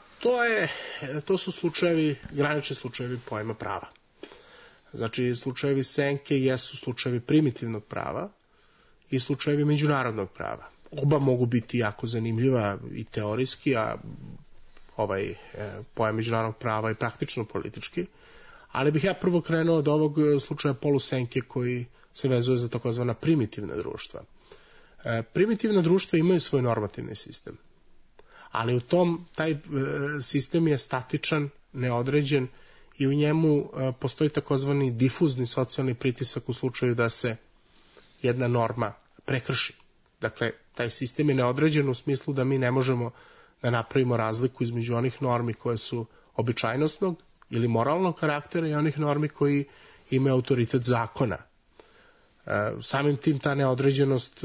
to su slučajevi, granični slučajevi pojma prava. Znači, slučajevi senke jesu slučajevi primitivnog prava i slučajevi međunarodnog prava. Oba mogu biti jako zanimljiva i teorijski, a pojam međunarodnog prava je praktično politički, ali bih ja prvo krenuo od ovog slučaja polusenke koji se vezuje za takozvana primitivna društva. Primitivna društva imaju svoj normativni sistem, ali u tom taj sistem je statičan, neodređen i u njemu postoji takozvani difuzni socijalni pritisak u slučaju da se jedna norma prekrši. Dakle, taj sistem je neodređen u smislu da mi ne možemo da napravimo razliku između onih normi koje su običajnostnog ili moralnog karaktera i onih normi koji imaju autoritet zakona. Samim tim ta neodređenost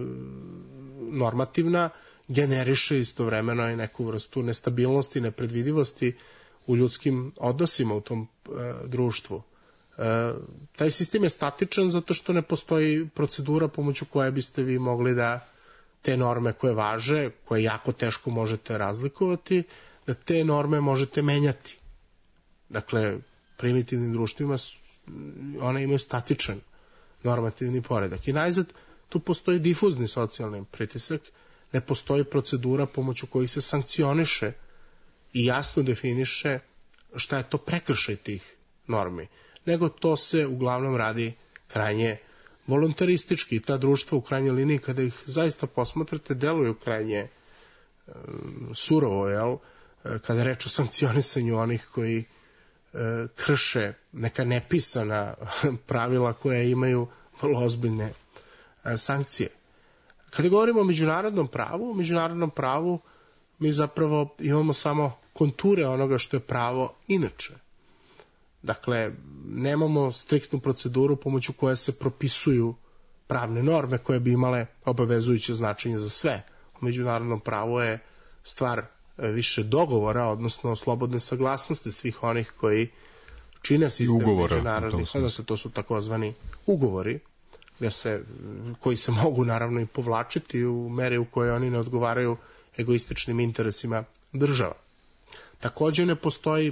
normativna generiše istovremeno i neku vrstu nestabilnosti, nepredvidivosti u ljudskim odnosima u tom društvu. Taj sistem je statičan zato što ne postoji procedura pomoću koje biste vi mogli da te norme koje važe, koje jako teško možete razlikovati, da te norme možete menjati. Dakle, primitivnim društvima one imaju statičan normativni poredak. I najzad, tu postoji difuzni socijalni pritisak, ne postoji procedura pomoću kojih se sankcioniše i jasno definiše šta je to prekršaj tih normi, nego to se uglavnom radi krajnje voluntaristički i ta društva u krajnjoj liniji kada ih zaista posmatrate deluju krajnje surovo, jel? Kada reč o sankcionisanju onih koji krše neka nepisana pravila koja imaju vrlo ozbiljne sankcije. Kada govorimo o međunarodnom pravu mi zapravo imamo samo konture onoga što je pravo inače. Dakle, nemamo striktnu proceduru pomoću koje se propisuju pravne norme koje bi imale obavezujuće značenje za sve. U međunarodnom pravu je stvar više dogovora, odnosno slobodne saglasnosti svih onih koji čine sistem međunarodnih odnosa, to su takozvani ugovori koji se mogu naravno i povlačiti u meri u kojoj oni ne odgovaraju egoističnim interesima država. Također ne postoji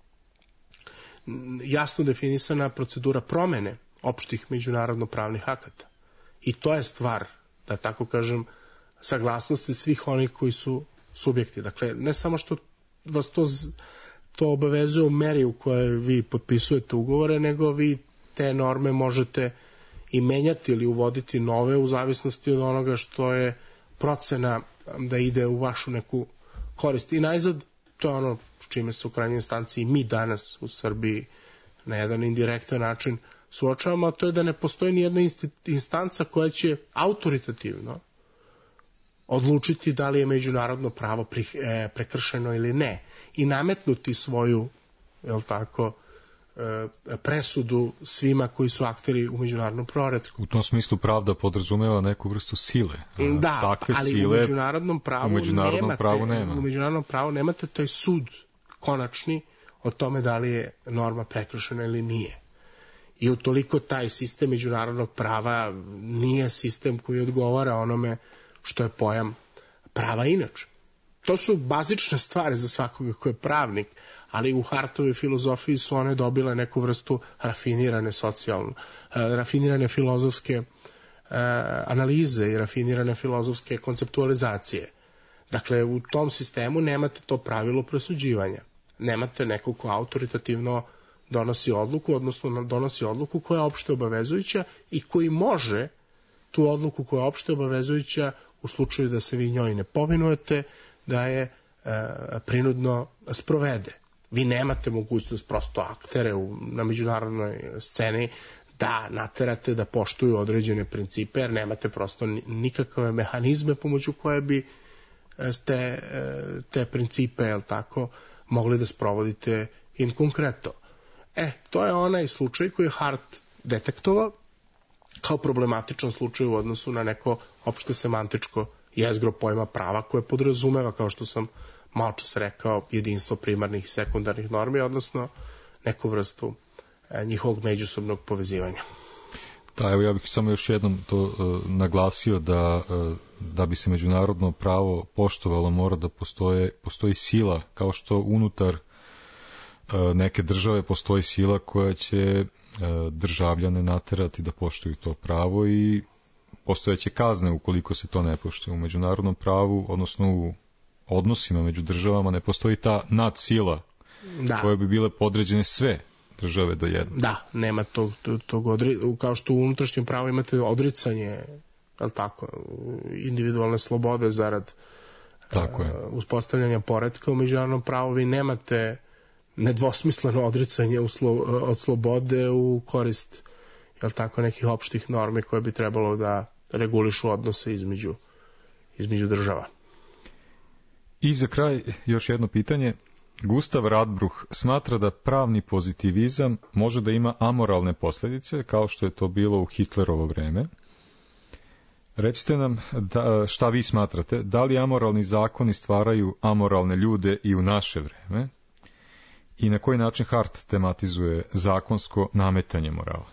jasno definisana procedura promene opštih međunarodno-pravnih akata. I to je stvar, da tako kažem, saglasnosti svih onih koji su subjekti. Dakle, ne samo što vas to obavezuje u meri u kojoj vi potpisujete ugovore, nego vi te norme možete i menjati ili uvoditi nove u zavisnosti od onoga što je procena da ide u vašu neku korist. I najzad, to je ono čime se u krajnjoj instanciji mi danas u Srbiji na jedan indirektan način suočavamo, a to je da ne postoji ni jedna instanca koja će autoritativno odlučiti da li je međunarodno pravo prekršeno ili ne i nametnuti svoju, presudu svima koji su akteri u međunarodnom poretku. U tom smislu pravda podrazumeva neku vrstu sile. Da, takve ali sile u međunarodnom pravu nema. U međunarodnom pravu nemate taj sud konačni o tome da li je norma prekršena ili nije. I utoliko taj sistem međunarodnog prava nije sistem koji odgovara onome što je pojam prava inače. To su bazične stvari za svakoga ko je pravnik, ali u Hartovoj filozofiji su one dobile neku vrstu rafinirane filozofske analize i rafinirane filozofske konceptualizacije. Dakle, u tom sistemu nemate to pravilo presuđivanja. Nemate nekog ko autoritativno donosi odluku, odnosno donosi odluku koja je opšte obavezujuća i koji može tu odluku koja je opšte obavezujuća u slučaju da se vi njoj ne povinujete, da je prinudno sprovede. Vi nemate mogućnost prosto aktere na međunarodnoj sceni da naterate da poštuju određene principe, jer nemate prosto nikakve mehanizme pomoću koje bi te principe, mogli da sprovodite in konkreto. To je onaj slučaj koji je Hart detektovao kao problematičan slučaj u odnosu na neko opšte semantičko jezgro pojma prava koje podrazumeva, kao što sam maločas rekao, jedinstvo primarnih i sekundarnih normi, odnosno neku vrstu njihovog međusobnog povezivanja. Da, evo ja bih samo još jednom to naglasio da bi se međunarodno pravo poštovalo, mora da postoji sila, kao što unutar neke države postoji sila koja će državljane naterati da poštuju to pravo i postojeće kazne ukoliko se to ne poštuje. U međunarodnom pravu, odnosno u odnosima među državama, ne postoji ta nadsila koje bi bile podređene sve države do jedne. Da, nema tog kao što u unutrašnjem pravu imate odricanje, individualne slobode zarad uspostavljanja poretka, u međunarodnom pravu vi nemate nedvosmisleno odricanje od slobode u korist nekih opštih normi koje bi trebalo da regulišu odnose između država. I za kraj još jedno pitanje. Gustav Radbruch smatra da pravni pozitivizam može da ima amoralne posljedice, kao što je to bilo u Hitlerovo vreme. Recite nam šta vi smatrate, da li amoralni zakoni stvaraju amoralne ljude i u naše vreme i na koji način Hart tematizuje zakonsko nametanje morala?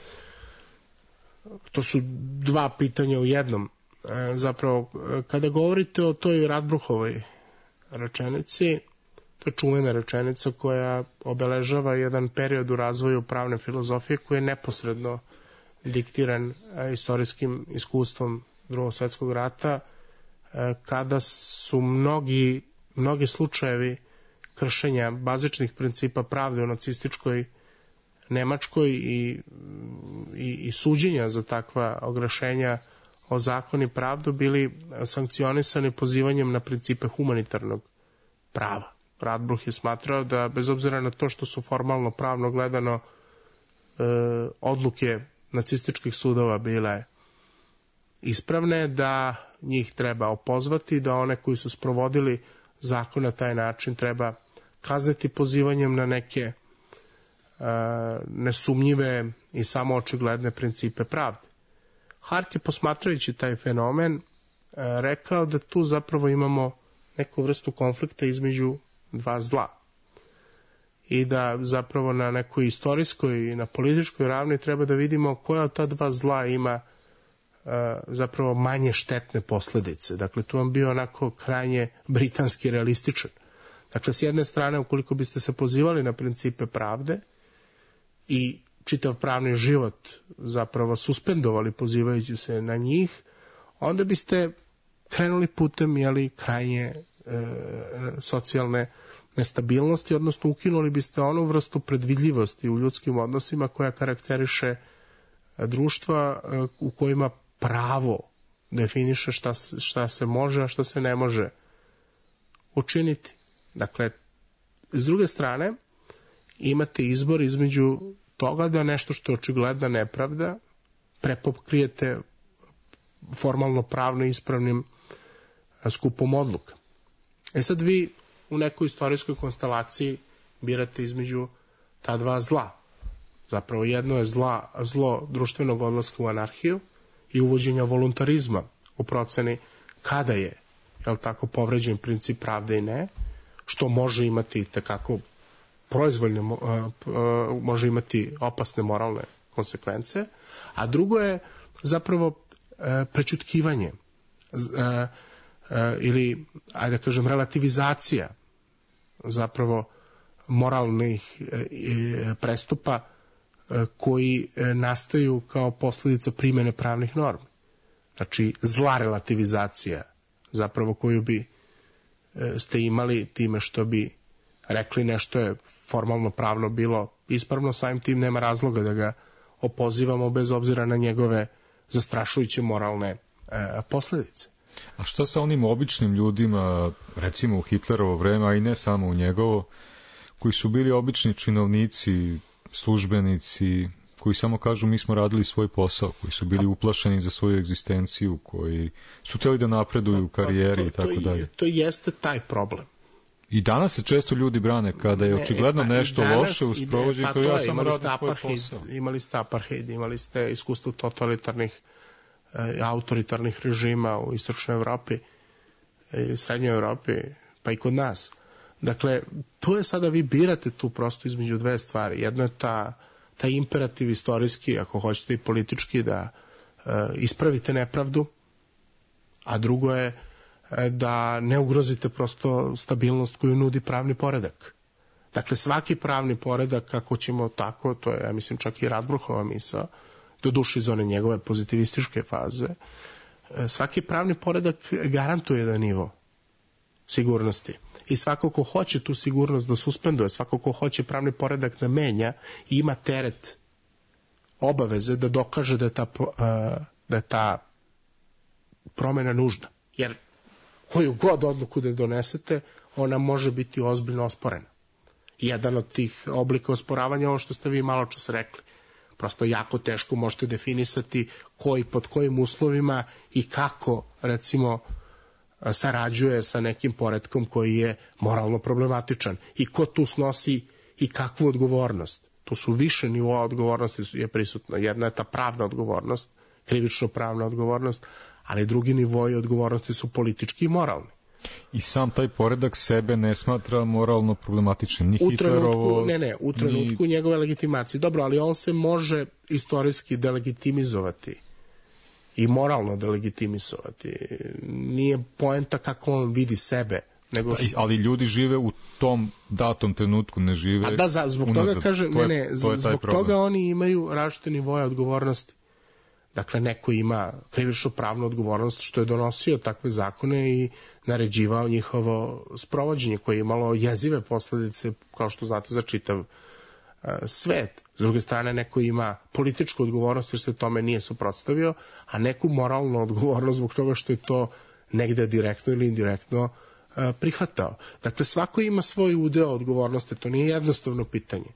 To su dva pitanja u jednom. Zapravo, kada govorite o toj Radbruchovoj rečenici, to je čuvena rečenica koja obeležava jedan period u razvoju pravne filozofije koji je neposredno diktiran istorijskim iskustvom Drugog svjetskog rata, kada su mnogi slučajevi kršenja bazičnih principa pravde u nacističkoj Nemačkoj i suđenja za takva ogrešenja o zakon i pravdu bili sankcionisani pozivanjem na principe humanitarnog prava. Radbruch je smatrao da bez obzira na to što su formalno pravno gledano odluke nacističkih sudova bile ispravne, da njih treba opozvati, da one koji su sprovodili zakon na taj način treba kazniti pozivanjem na neke nesumnjive i samo očigledne principe pravde. Hart je, posmatrajući taj fenomen, rekao da tu zapravo imamo neku vrstu konflikta između dva zla. i da zapravo na nekoj istorijskoj i na političkoj ravni treba da vidimo koja od ta dva zla ima zapravo manje štetne posledice. Dakle, tu vam bio onako krajnje britanski realističan. Dakle, s jedne strane, ukoliko biste se pozivali na principe pravde i čitav pravni život zapravo suspendovali pozivajući se na njih, onda biste krenuli putem krajnje socijalne nestabilnosti, odnosno ukinuli biste onu vrstu predvidljivosti u ljudskim odnosima koja karakteriše društva u kojima pravo definiše šta se može, a šta se ne može učiniti. Dakle, s druge strane, imate izbor između toga da nešto što je očigledna nepravda prepokrijete formalno pravno ispravnim skupom odluka. Sad vi u nekoj istorijskoj konstelaciji birate između ta dva zla. Zapravo jedno je zlo društvenog odlaska u anarhiju i uvođenja voluntarizma u proceni kada je, povređen princip pravde i ne, što može imati tekako proizvoljne, može imati opasne moralne konsekvence, a drugo je zapravo prećutkivanje ili, ajde da kažem, relativizacija zapravo moralnih prestupa koji nastaju kao posljedica primjene pravnih normi. Znači, zla relativizacija zapravo koju bi ste imali time što bi rekli nešto je formalno pravno bilo ispravno, samim tim nema razloga da ga opozivamo bez obzira na njegove zastrašujuće moralne posljedice. A što sa onim običnim ljudima, recimo u Hitlerovo vreme, a i ne samo u njegovo, koji su bili obični činovnici, službenici, koji samo kažu mi smo radili svoj posao, koji su bili uplašeni za svoju egzistenciju, koji su htjeli da napreduju u karijeri i tako dalje. To jeste taj problem. I danas se često ljudi brane kada je očigledno nešto loše u sprovođenju, koji ja samo radim svoj posao. Imali ste apartheid, imali ste iskustvo totalitarnih autoritarnih režima u istočnoj Evropi i srednjoj Evropi, pa i kod nas. Dakle, to je sada vi birate tu prosto između dve stvari. Jedno je taj imperativ istorijski, ako hoćete i politički, da ispravite nepravdu, a drugo je da ne ugrozite prosto stabilnost koju nudi pravni poredak. Dakle, svaki pravni poredak, kako ćemo tako, to je, ja mislim, čak i Radbruhova misao, do duše iz one njegove pozitivističke faze, svaki pravni poredak garantuje jedan nivo sigurnosti. I svako ko hoće tu sigurnost da suspenduje, svako ko hoće pravni poredak da menja, ima teret obaveze da dokaže da je ta promjena nužna. Jer koju god odluku da donesete, ona može biti ozbiljno osporena. Jedan od tih oblika osporavanja je ovo što ste vi malo čas rekli. Prosto jako teško možete definisati koji pod kojim uslovima i kako, recimo, sarađuje sa nekim poretkom koji je moralno problematičan i ko tu snosi i kakvu odgovornost. Tu su više nivoa odgovornosti je prisutno. Jedna je ta pravna odgovornost, krivično pravna odgovornost, ali drugi nivoji odgovornosti su politički i moralni. I sam taj poredak sebe ne smatra moralno problematičnim, ni Hitlerovo... U trenutku njegove legitimacije. Dobro, ali on se može istorijski delegitimizovati i moralno delegitimizovati. Nije poenta kako on vidi sebe. Nego ali ljudi žive u tom datom trenutku, ne žive zbog unazad. Toga kažem, zbog toga oni imaju različite nivoje odgovornosti. Dakle, neko ima krivično pravnu odgovornost što je donosio takve zakone i naređivao njihovo sprovođenje koje je imalo jezive posljedice, kao što znate, za čitav svet. S druge strane, neko ima političku odgovornost jer se tome nije suprotstavio, a neku moralnu odgovornost zbog toga što je to negde direktno ili indirektno prihvatao. Dakle, svako ima svoj udeo odgovornosti, to nije jednostavno pitanje.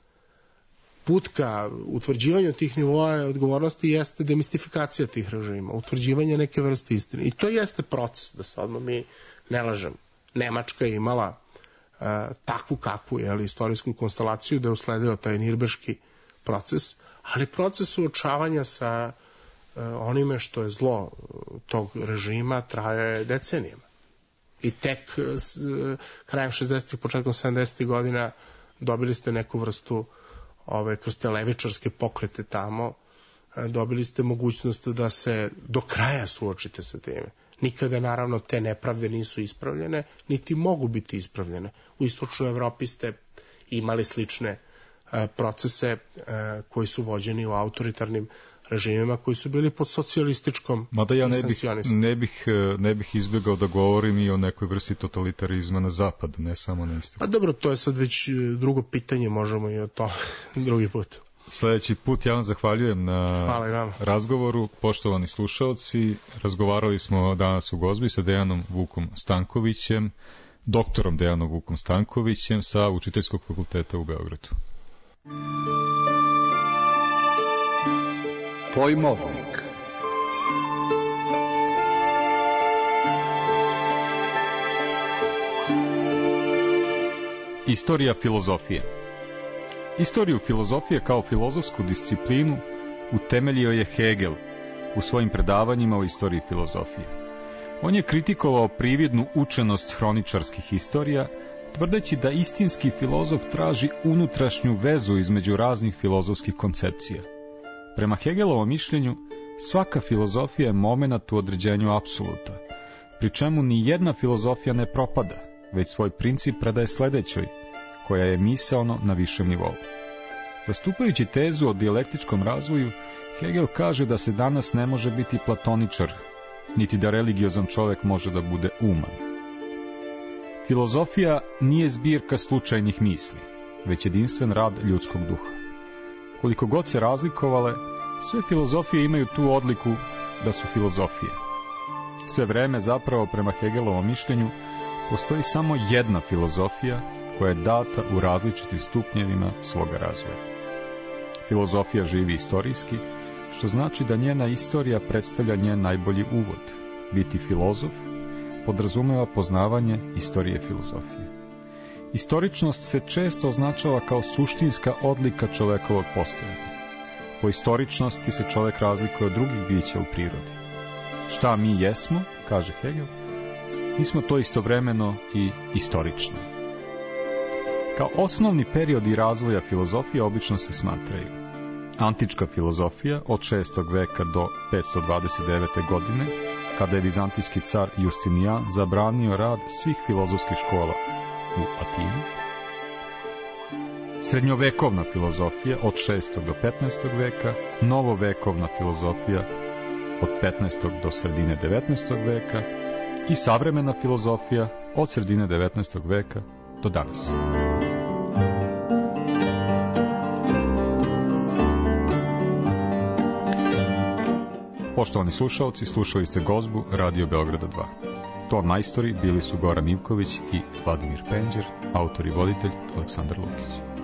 Put ka utvrđivanju tih nivoa odgovornosti jeste demistifikacija tih režima, utvrđivanje neke vrste istine. I to jeste proces, da se odmah mi ne lažemo. Nemačka je imala takvu kakvu istorijsku konstelaciju da je usledio taj Nirnberški proces, ali proces suočavanja sa onime što je zlo tog režima traje decenijama. I tek krajem 60. početkom 70. godina dobili ste neku vrstu, kroz te levičarske pokrete tamo, dobili ste mogućnost da se do kraja suočite sa time. Nikada, naravno, te nepravde nisu ispravljene, niti mogu biti ispravljene. U istočnoj Evropi ste imali slične procese koji su vođeni u autoritarnim režimima koji su bili pod socijalističkom. Mada ja ne bih izbjegao da govorim i o nekoj vrsti totalitarizma na zapad, ne samo na istoku. Pa dobro, to je sad već drugo pitanje, možemo i o to drugi put. Sljedeći put ja vam zahvaljujem na razgovoru. Poštovani slušaoci, razgovarali smo danas u Gozbi sa Dejanom Vukom Stankovićem, doktorom Dejanom Vukom Stankovićem sa Učiteljskog fakulteta u Beogradu. Pojmovnik. Istorija filozofije. Istoriju filozofije kao filozofsku disciplinu utemeljio je Hegel u svojim predavanjima o istoriji filozofije. On je kritikovao prividnu učenost hroničarskih istorija, tvrdeći da istinski filozof traži unutrašnju vezu između raznih filozofskih koncepcija. Prema Hegelovom mišljenju, svaka filozofija je momenat u određenju apsoluta, pri čemu ni jedna filozofija ne propada, već svoj princip predaje sledećoj, koja je misaono na višem nivou. Zastupajući tezu o dijalektičkom razvoju, Hegel kaže da se danas ne može biti platoničar, niti da religiozan čovjek može da bude uman. Filozofija nije zbirka slučajnih misli, već jedinstven rad ljudskog duha. Koliko god se razlikovale, sve filozofije imaju tu odliku da su filozofije. Sve vreme, zapravo, prema Hegelovom mišljenju, postoji samo jedna filozofija koja je data u različitim stupnjevima svoga razvoja. Filozofija živi istorijski, što znači da njena istorija predstavlja njen najbolji uvod. Biti filozof podrazumeva poznavanje istorije filozofije. Istoričnost se često označava kao suštinska odlika čovekovog postojanja. Po istoričnosti se čovek razlikuje od drugih bića u prirodi. Šta mi jesmo, kaže Hegel, mi smo to istovremeno i istorično. Kao osnovni periodi razvoja filozofije obično se smatraju antička filozofija od 6. veka do 529. godine, kada je vizantijski car Justinijan zabranio rad svih filozofskih škola u Atini. Srednjovekovna filozofija od 6. do 15. veka, novovekovna filozofija od 15. do sredine 19. veka i savremena filozofija od sredine 19. veka do danas. Poštovani slušalci, slušali ste Gozbu Radio Beograda 2. Ton majstori bili su Goran Ivković i Vladimir Penđer, autor i voditelj Aleksandar Lukić.